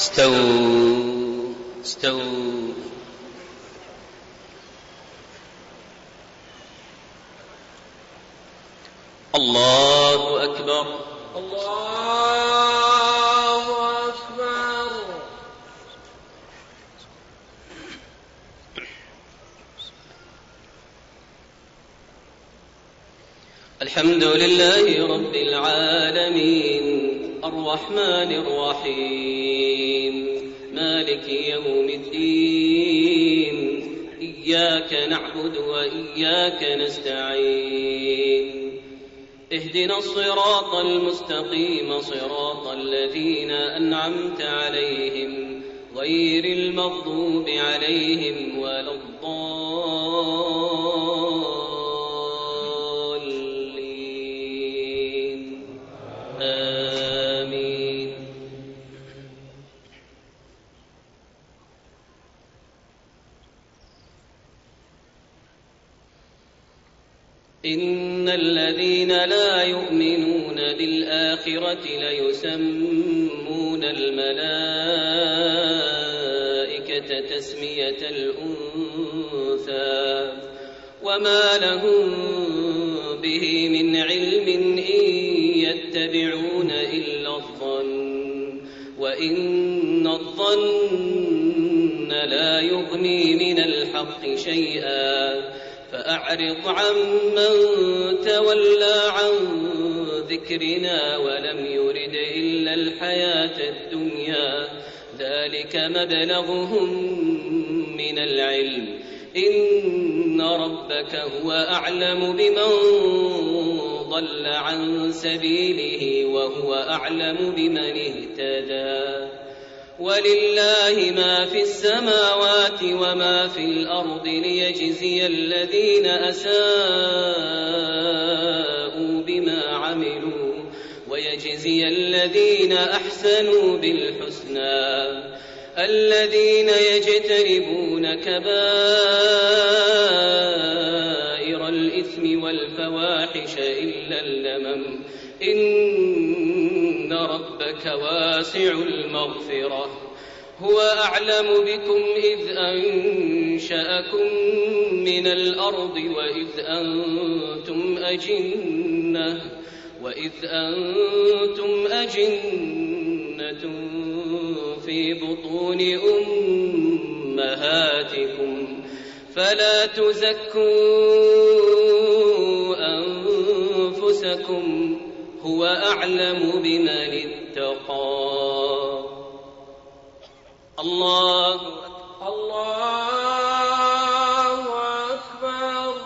استووا استووا. الله أكبر الله أكبر. الحمد لله رب العالمين الرحمن الرحيم مالك يوم الدين إياك نعبد وإياك نستعين اهدنا الصراط المستقيم صراط الذين أنعمت عليهم غير المغضوب عليهم ولا الضالين آمين. إن الذين لا يؤمنون بالآخرة ليسمون الملائكة تسمية الأنثى وما لهم به من علم إن يتبعون إلا الظن وإن الظن لا يغني من الحق شيئا فأعرض عمن تولى عن ذكرنا ولم يرد إلا الحياة الدنيا ذلك مبلغهم من العلم إن ربك هو أعلم بمن ضل عن سبيله وهو أعلم بمن اهتدى ولله ما في السماوات وما في الأرض ليجزي الذين أساءوا بما عملوا ويجزي الذين أحسنوا بالحسنى الذين يجتنبون كبائر الإثم والفواحش إلا اللمم إن ربك واسع المغفرة هو أعلم بكم إذ أنشأكم من الأرض وإذ أنتم أجنة في بطون أمهاتكم فلا تزكوا أنفسكم هو أعلم بمن اتقى. الله أكبر.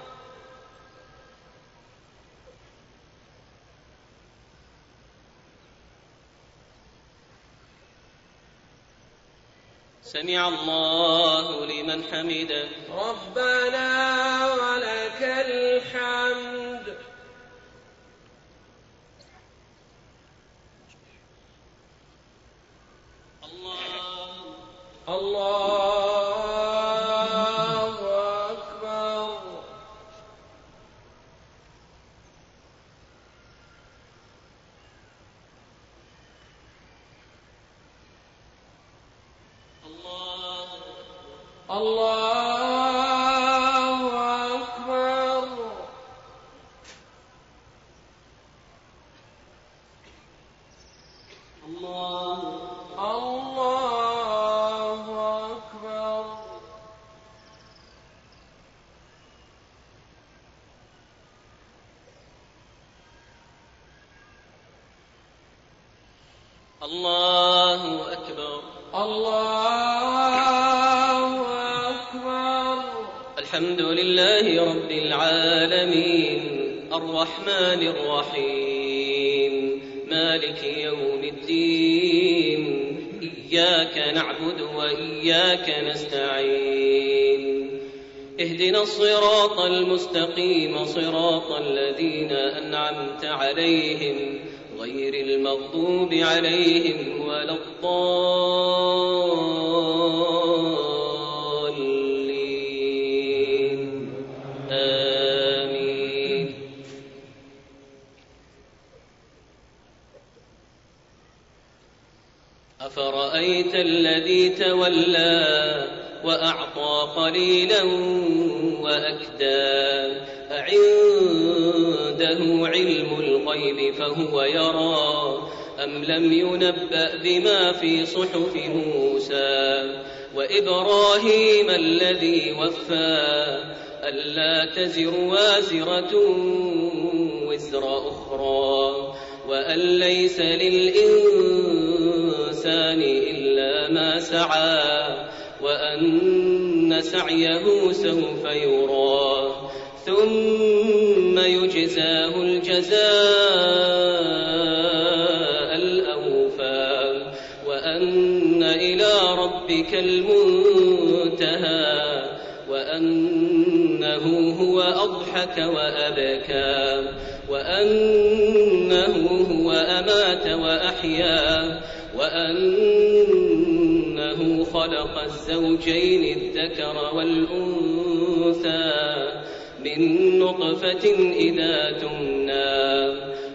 سمع الله لمن حمده ربنا ولك الحمد. الله أكبر. الله أكبر. الله أكبر. الله أكبر. الله أكبر. الحمد لله رب العالمين الرحمن الرحيم مالك يوم الدين إياك نعبد وإياك نستعين اهدنا الصراط المستقيم صراط الذين أنعمت عليهم غير المغضوب عليهم ولا الضالين آمين. أفرأيتم أرأيت الذي تولى وأعطى قليلا وأكدى أعنده علم الغيب فهو يرى أم لم ينبأ بما في صحف موسى وإبراهيم الذي وفى ألا تزر وازرة وزر أخرى وأن ليس للإنسان إلا ما سعى وأن سعيه سوف يرى ثم يجزاه الجزاء الأوفى وأن إلى ربك المنتهى وأنه هو أضحك وأبكى وأنه هو أمات وأحيا وأنه خلق الزوجين الذكر والأنثى من نطفة إذا تمنى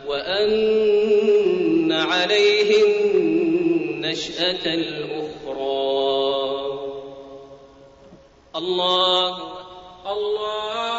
وأن عليه النشأة الأخرى. الله